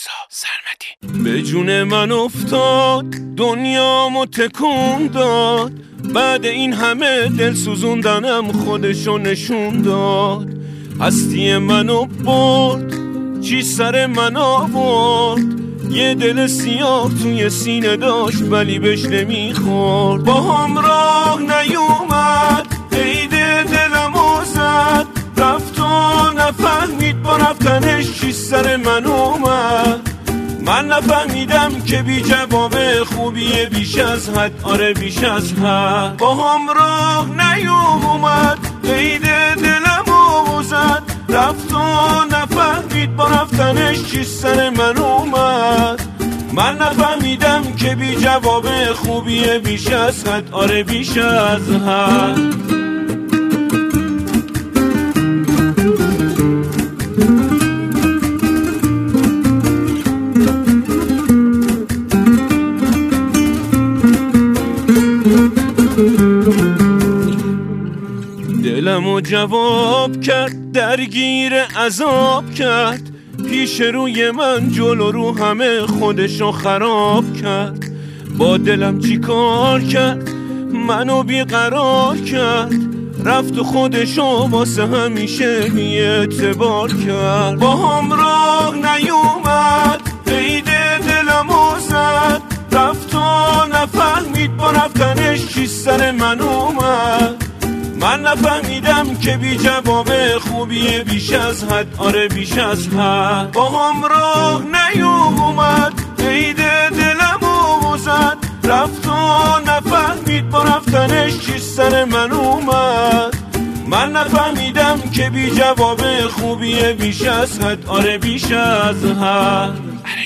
رضا سرمدی. به جون من افتاد دنیامو تکون داد، بعد این همه دل سوزوندنم خودشو نشون داد. هستی منو برد، چی سر من آورد، یه دل سیاه توی سینه داشت ولی بهش نمیخورد. با هم راه نیومد، عید دلمو زد، رفت و نفهمید با رفتنش چی سر من اومد. من نفهمیدم که بی جواب خوبیه بیش از حد، آره بیش از حد. با هم راه نیومد، عید دلمو زد، رفت و نفهمید با رفتنش چی سر من اومد. من نفهمیدم که بی جواب خوبیه بیش از حد، آره بیش از حد. دلمو جواب کرد، درگیر عذاب کرد، پیش روی من جلو رو همه خودشو خراب کرد. با دلم چی کار کرد، منو بیقرار کرد، رفت و خودشو واسه همیشه بی اعتبار کرد. با هم راه نیومد، عید دلمو زد، رفت و نفهمید با رفتنش چی سر من اومد. من نفهمیدم که بی جواب خوبیه بیش از حد، آره بیش از حد. با هم راه نیومد، عید دلمو زد، رفت و نفهمید با رفتنش چی سر من اومد. من نفهمیدم که بی جواب خوبیه بیش از حد، آره بیش از حد.